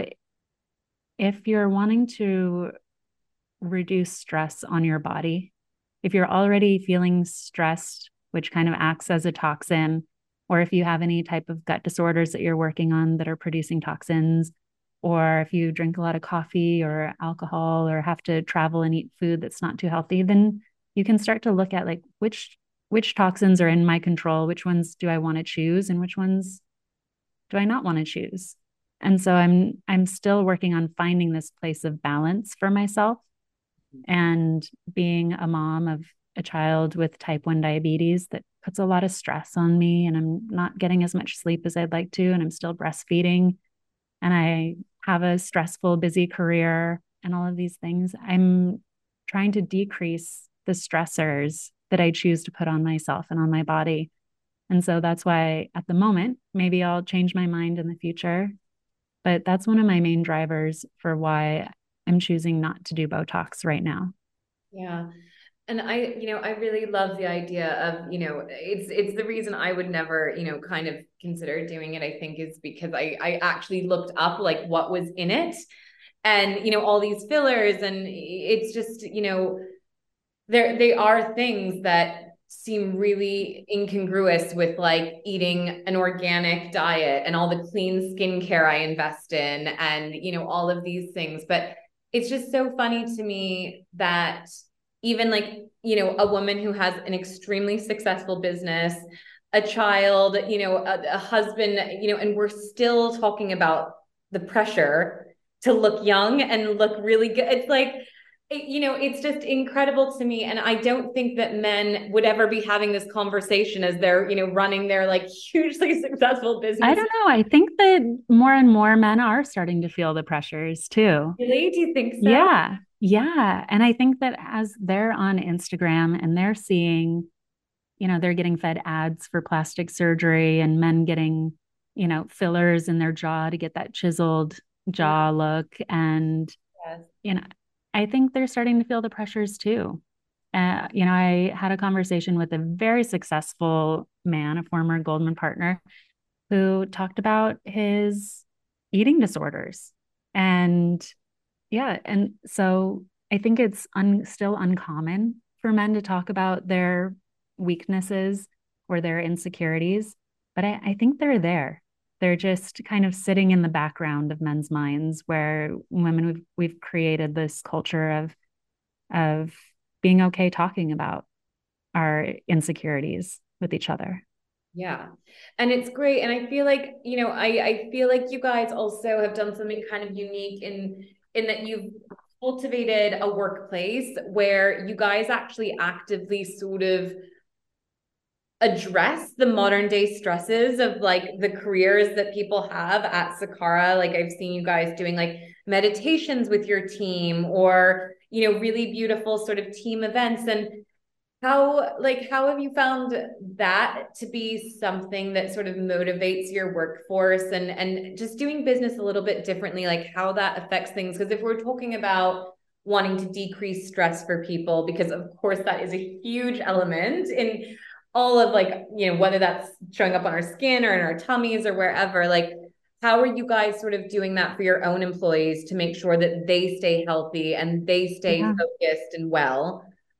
if you're wanting to reduce stress on your body, if you're already feeling stressed, which kind of acts as a toxin, or if you have any type of gut disorders that you're working on that are producing toxins, or if you drink a lot of coffee or alcohol or have to travel and eat food that's not too healthy, then you can start to look at like which which toxins are in my control, which ones do I want to choose, and which ones do I not want to choose. And so I'm I'm still working on finding this place of balance for myself. And being a mom of a child with type one diabetes, that puts a lot of stress on me, and I'm not getting as much sleep as I'd like to, and I'm still breastfeeding, and I have a stressful, busy career and all of these things. I'm trying to decrease the stressors that I choose to put on myself and on my body. And so that's why at the moment, maybe I'll change my mind in the future, but that's one of my main drivers for why I'm choosing not to do Botox right now. Yeah. And I, you know, I really love the idea of, you know, it's it's the reason I would never, you know, kind of consider doing it, I think, is because I I actually looked up like what was in it, and, you know, all these fillers, and it's just, you know, there they are things that seem really incongruous with like eating an organic diet and all the clean skincare I invest in, and, you know, all of these things. But it's just so funny to me that even like, you know, a woman who has an extremely successful business, a child, you know, a, a husband, you know, and we're still talking about the pressure to look young and look really good. It's like, it, you know, it's just incredible to me. And I don't think that men would ever be having this conversation as they're, you know, running their like hugely successful I business. don't know. I think that more and more men are starting to feel the pressures too. Really? Do you think so? Yeah. Yeah. And I think that as they're on Instagram and they're seeing, you know, they're getting fed ads for plastic surgery and men getting, you know, fillers in their jaw to get that chiseled Yeah. jaw look. And, Yes. you know, I think they're starting to feel the pressures too. Uh, you know, I had a conversation with a very successful man, a former Goldman partner, who talked about his eating disorders. And yeah, and so I think it's un- still uncommon for men to talk about their weaknesses or their insecurities, but I, I think they're there. They're just kind of sitting in the background of men's minds, where women we've we've created this culture of of being okay talking about our insecurities with each other. Yeah. And it's great. And I feel like, you know, I, I feel like you guys also have done something kind of unique in in that you've cultivated a workplace where you guys actually actively sort of address the modern day stresses of like the careers that people have at Sakara. Like I've seen you guys doing like meditations with your team or, you know, really beautiful sort of team events. And how, like, how have you found that to be something that sort of motivates your workforce and and just doing business a little bit differently, like how that affects things? Because if we're talking about wanting to decrease stress for people, because of course that is a huge element in all of like, you know, whether that's showing up on our skin or in our tummies or wherever, like how are you guys sort of doing that for your own employees to make sure that they stay healthy and they stay Yeah. focused and well?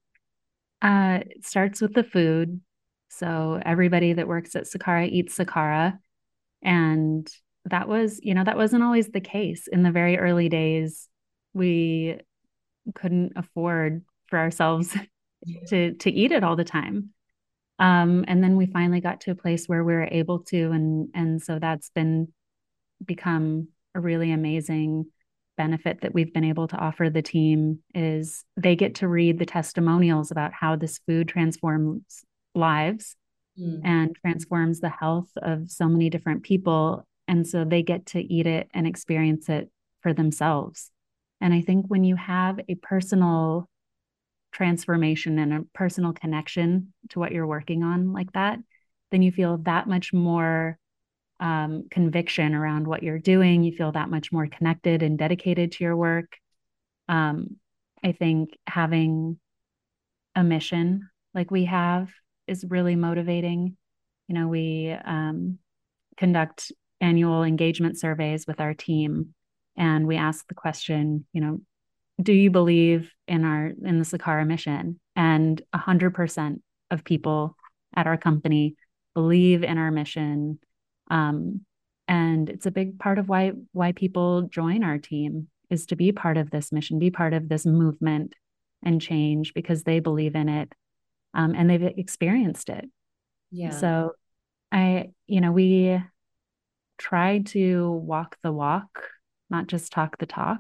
Uh, it starts with the food. So everybody that works at Sakara eats Sakara. And that was, you know, that wasn't always the case. In the very early days, we couldn't afford for ourselves to to eat it all the time. Um, and then we finally got to a place where we were able to, and and so that's been become a really amazing benefit that we've been able to offer the team is they get to read the testimonials about how this food transforms lives Mm. and transforms the health of so many different people. And so they get to eat it and experience it for themselves. And I think when you have a personal transformation and a personal connection to what you're working on like that, then you feel that much more um, conviction around what you're doing. You feel that much more connected and dedicated to your work. Um, I think having a mission like we have is really motivating. You know, we um, conduct annual engagement surveys with our team, and we ask the question, you know, do you believe in our in the Sakara mission? And a hundred percent of people at our company believe in our mission. Um, and it's a big part of why why people join our team is to be part of this mission, be part of this movement and change because they believe in it, um, and they've experienced it. Yeah. So I, you know, we try to walk the walk, not just talk the talk.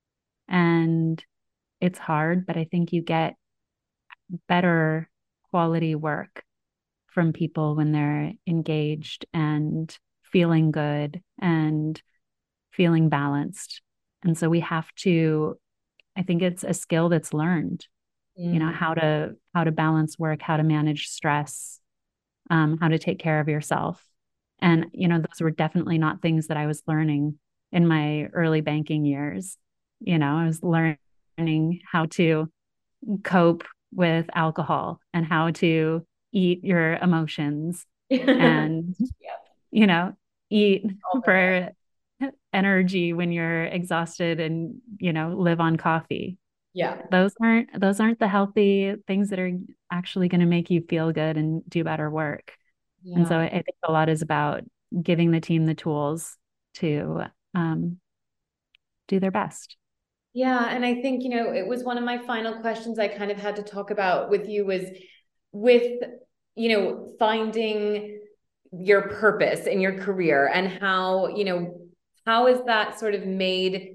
And it's hard, but I think you get better quality work from people when they're engaged and feeling good and feeling balanced. And so we have to, I think it's a skill that's learned, you know, Mm. how to how to balance work, how to manage stress, um, how to take care of yourself. And, you know, those were definitely not things that I was learning in my early banking years. You know, I was learning how to cope with alcohol and how to eat your emotions and, Yeah. you know, eat All the time. for energy when you're exhausted and, you know, live on coffee. Yeah. Those aren't those aren't the healthy things that are actually going to make you feel good and do better work. And so Yeah. I, I think a lot is about giving the team the tools to um, do their best. Yeah. And I think, you know, it was one of my final questions I kind of had to talk about with you was with, you know, finding your purpose in your career and how, you know, how is that sort of made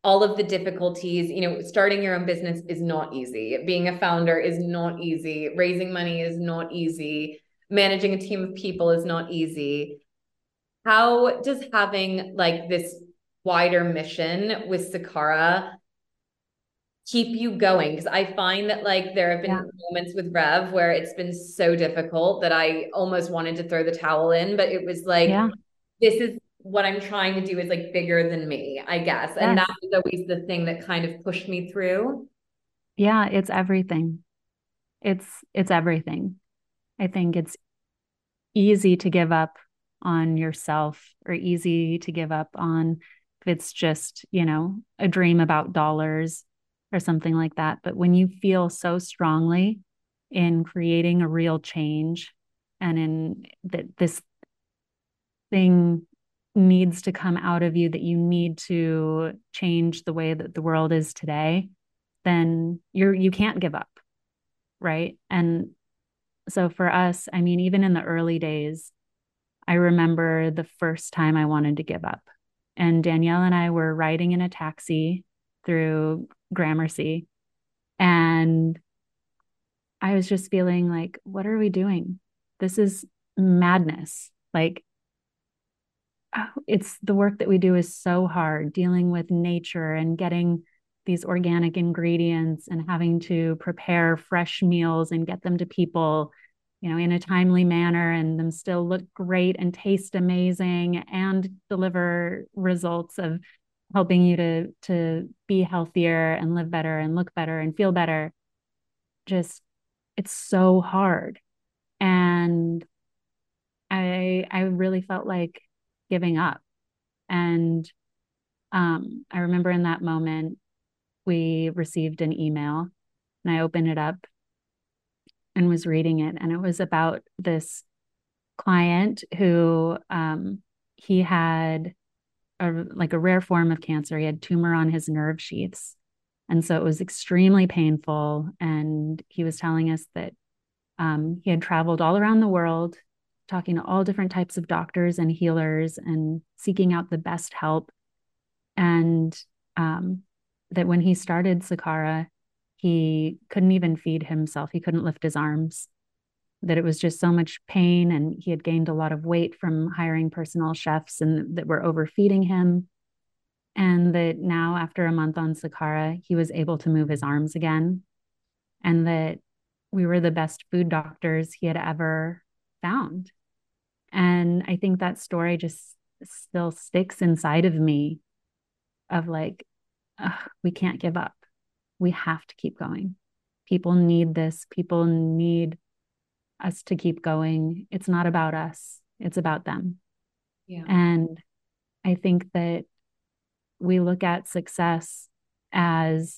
all of the difficulties. You know, starting your own business is not easy. Being a founder is not easy. Raising money is not easy. Managing a team of people is not easy. How does having like this wider mission with Sakara keep you going? Because I find that like there have been Yeah. moments with Rev where it's been so difficult that I almost wanted to throw the towel in, but it was like, Yeah. this is what I'm trying to do is like bigger than me, I guess. And that Yes. was always the thing that kind of pushed me through. Yeah. It's everything. It's, it's everything. I think it's easy to give up on yourself or easy to give up on if it's just, you know, a dream about dollars or something like that. But when you feel so strongly in creating a real change and in that this thing needs to come out of you, that you need to change the way that the world is today, then you're you can't give up, right? And so for us, I mean, even in the early days, I remember the first time I wanted to give up. And Danielle and I were riding in a taxi through Gramercy. And I was just feeling like, what are we doing? This is madness. Like, oh, it's the work that we do is so hard, dealing with nature and getting these organic ingredients and having to prepare fresh meals and get them to people, you know, in a timely manner and them still look great and taste amazing and deliver results of helping you to to be healthier and live better and look better and feel better. Just it's so hard. And I I really felt like giving up. And um, I remember in that moment, we received an email and I opened it up and was reading it. And it was about this client who um, he had a, like a rare form of cancer. He had tumor on his nerve sheaths. And so it was extremely painful. And he was telling us that um, he had traveled all around the world, talking to all different types of doctors and healers and seeking out the best help. And um, that when he started Sakara, he couldn't even feed himself. He couldn't lift his arms, that it was just so much pain. And he had gained a lot of weight from hiring personal chefs and that were overfeeding him. And that now, after a month on Sakara, he was able to move his arms again. And that we were the best food doctors he had ever found. And I think that story just still sticks inside of me of like, we can't give up. We have to keep going. People need this. People need us to keep going. It's not about us. It's about them. Yeah. And I think that we look at success as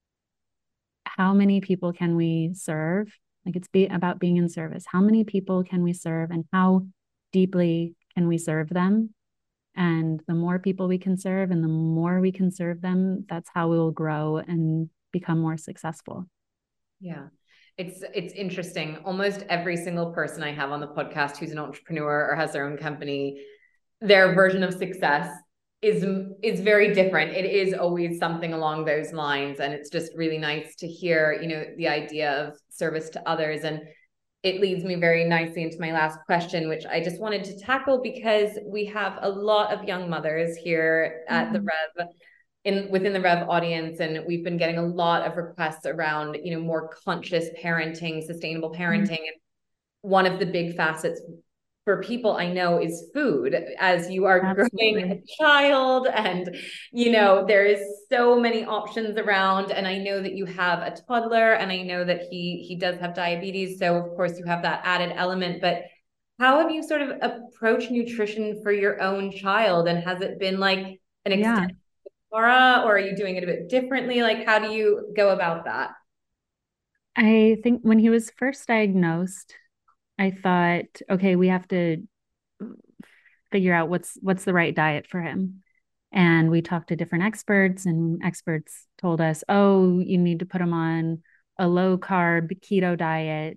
how many people can we serve? Like it's be about being in service. How many people can we serve and how deeply can we serve them? And the more people we can serve and the more we can serve them, that's how we will grow and become more successful. Yeah. It's it's interesting. Almost every single person I have on the podcast who's an entrepreneur or has their own company, their version of success is is very different. It is always something along those lines. And it's just really nice to hear, you know, the idea of service to others. And it leads me very nicely into my last question, which I just wanted to tackle because we have a lot of young mothers here at mm-hmm. the Rev in within the Rev audience. And we've been getting a lot of requests around, you know, more conscious parenting, sustainable parenting. Mm-hmm. And one of the big facets for people I know is food, as you are Absolutely. growing a child and, you know, there is so many options around. And I know that you have a toddler and I know that he, he does have diabetes. So of course you have that added element, but how have you sort of approached nutrition for your own child? And has it been like an extension of Sakara, or are you doing it a bit differently? Like, how do you go about that? I think when he was first diagnosed, I thought, okay, we have to figure out what's what's the right diet for him. And we talked to different experts, and experts told us, oh, you need to put him on a low carb keto diet.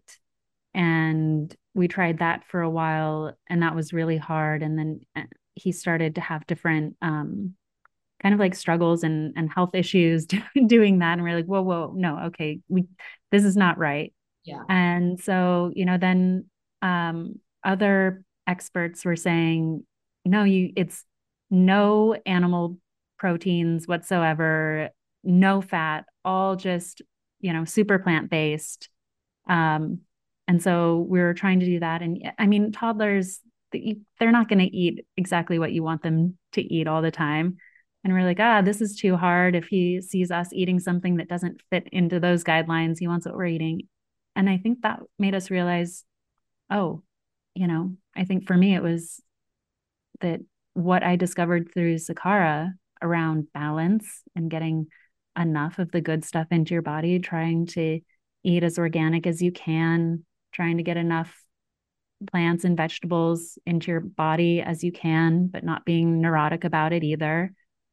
And we tried that for a while, and that was really hard. And then he started to have different um, kind of like struggles and, and health issues doing that. And we're like, whoa, whoa, no, okay, we, this is not right. Yeah. And so, you know, then um, other experts were saying, no, you, it's no animal proteins whatsoever, no fat, all just, you know, super plant-based. Um, and so we were trying to do that. And I mean, toddlers, they're not going to eat exactly what you want them to eat all the time. And we're like, ah, this is too hard. If he sees us eating something that doesn't fit into those guidelines, he wants what we're eating. And I think that made us realize, oh, you know, I think for me, it was that what I discovered through Sakara around balance and getting enough of the good stuff into your body, trying to eat as organic as you can, trying to get enough plants and vegetables into your body as you can, but not being neurotic about it either.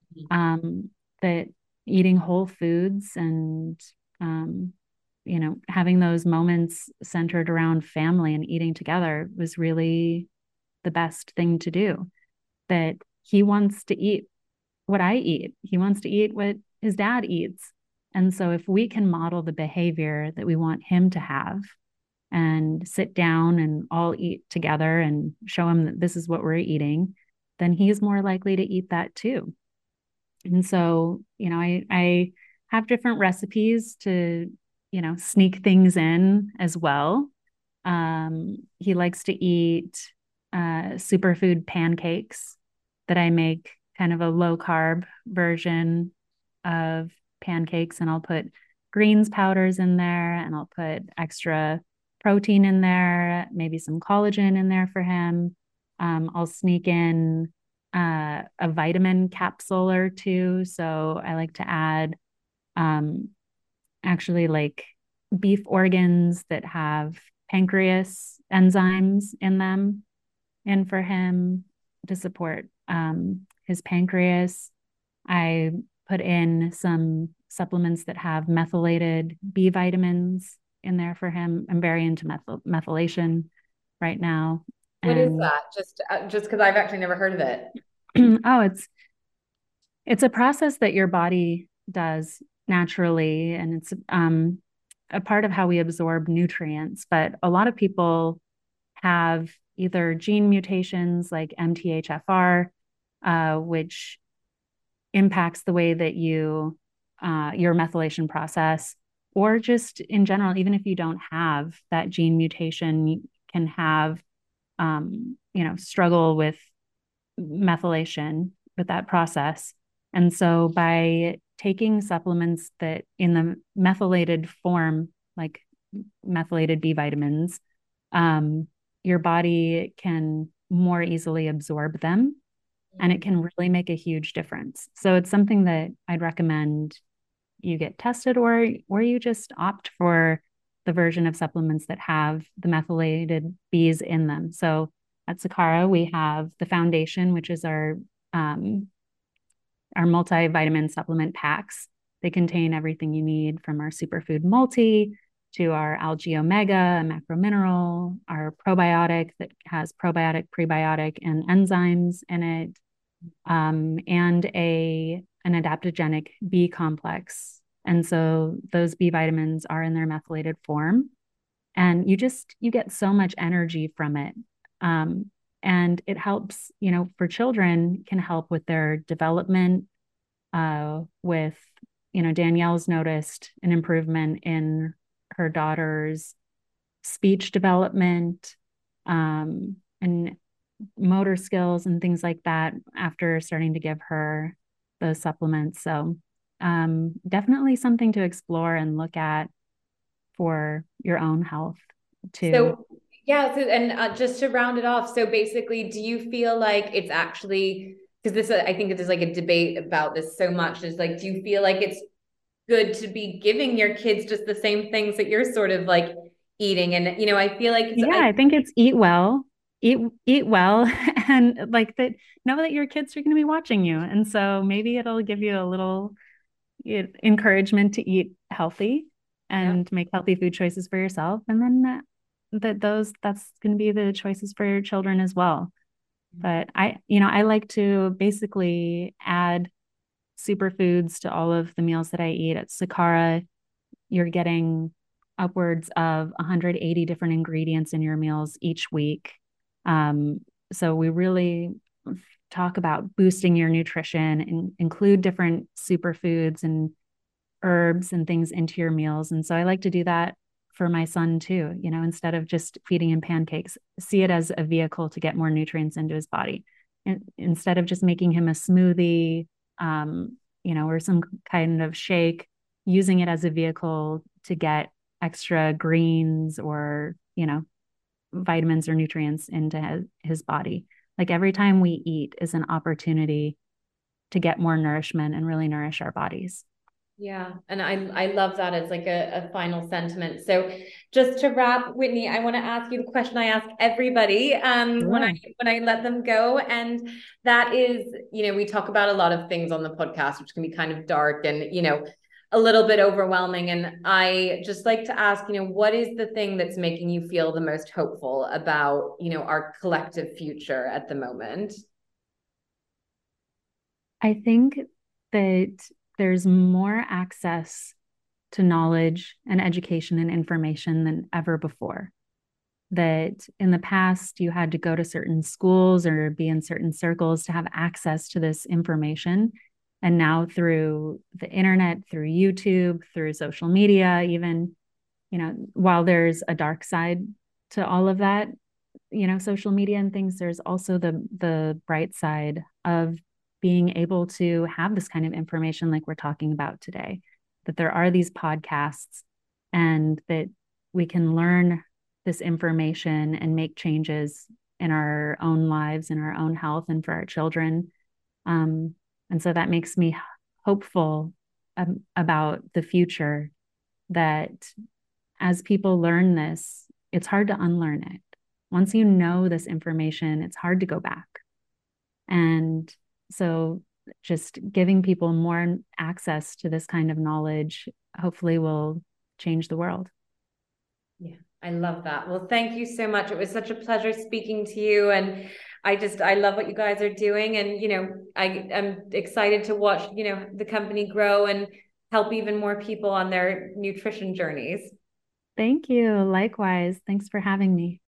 Um, that eating whole foods and, um, you know, having those moments centered around family and eating together was really the best thing to do. That he wants to eat what I eat, he wants to eat what his dad eats. And so if we can model the behavior that we want him to have and sit down and all eat together and show him that this is what we're eating, then he's more likely to eat that too. And so, you know, I, I have different recipes to, you know, sneak things in as well. Um, he likes to eat uh, superfood pancakes that I make, kind of a low carb version of pancakes. And I'll put greens powders in there, and I'll put extra protein in there, maybe some collagen in there for him. Um, I'll sneak in uh, a vitamin capsule or two. So I like to add um, actually like beef organs that have pancreas enzymes in them, and for him to support um, his pancreas. I put in some supplements that have methylated B vitamins in there for him. I'm very into methyl- methylation right now. What is And that? Just uh, just because I've actually never heard of it. oh, it's it's a process that your body does naturally, and it's um, a part of how we absorb nutrients. But a lot of people have either gene mutations like M T H F R, uh, which impacts the way that you uh, your methylation process, or just in general, even if you don't have that gene mutation, you can have um, you know struggle with methylation with that process. And so by taking supplements that in the methylated form, like methylated B vitamins, um, your body can more easily absorb them, and it can really make a huge difference. So it's something that I'd recommend you get tested, or or you just opt for the version of supplements that have the methylated Bs in them. So at Sakara, we have the foundation, which is our um, our multivitamin supplement packs. They contain everything you need from our superfood multi to our algae omega, a macro mineral, our probiotic that has probiotic, prebiotic, and enzymes in it, um, and a an adaptogenic B complex. And so those B vitamins are in their methylated form, and you just you get so much energy from it. Um, and it helps, you know, for children, can help with their development. Uh, with, you know, Danielle's noticed an improvement in her daughter's speech development, um, and motor skills and things like that after starting to give her those supplements. So um, definitely something to explore and look at for your own health too. So, yeah, so, and uh, just to round it off, so basically, do you feel like it's actually, because this, uh, I think there's like a debate about this so much, is like, do you feel like it's good to be giving your kids just the same things that you're sort of like eating? And, you know, I feel like, Yeah, I, I think it's eat well, eat eat well, and like that, know that your kids are going to be watching you. And so maybe it'll give you a little it, encouragement to eat healthy yeah. and make healthy food choices for yourself. And then that, that those that's going to be the choices for your children as well. But I, you know, I like to basically add superfoods to all of the meals that I eat. At Sakara, you're getting upwards of one hundred eighty different ingredients in your meals each week. Um, so we really talk about boosting your nutrition and include different superfoods and herbs and things into your meals. And so I like to do that for my son too, you know, instead of just feeding him pancakes, see it as a vehicle to get more nutrients into his body. And instead of just making him a smoothie, um, you know, or some kind of shake, using it as a vehicle to get extra greens or, you know, vitamins or nutrients into his, his body. Like every time we eat is an opportunity to get more nourishment and really nourish our bodies. Yeah. And I, I love that as like a, a final sentiment. So just to wrap, Whitney, I want to ask you the question I ask everybody um, when I, when I let them go. And that is, you know, we talk about a lot of things on the podcast, which can be kind of dark and, you know, a little bit overwhelming. And I just like to ask, you know, what is the thing that's making you feel the most hopeful about, you know, our collective future at the moment? I think that there's more access to knowledge and education and information than ever before. That in the past, you had to go to certain schools or be in certain circles to have access to this information. And now through the internet, through YouTube, through social media, even, you know, while there's a dark side to all of that, you know, social media and things, there's also the the bright side of being able to have this kind of information like we're talking about today, that there are these podcasts and that we can learn this information and make changes in our own lives, in our own health, and for our children. Um, and so that makes me hopeful um, about the future, that as people learn this, it's hard to unlearn it. Once you know this information, it's hard to go back. And so just giving people more access to this kind of knowledge hopefully will change the world. Yeah, I love that. Well, thank you so much. It was such a pleasure speaking to you. And I just, I love what you guys are doing. And, you know, I am excited to watch, you know, the company grow and help even more people on their nutrition journeys. Thank you. Likewise. Thanks for having me.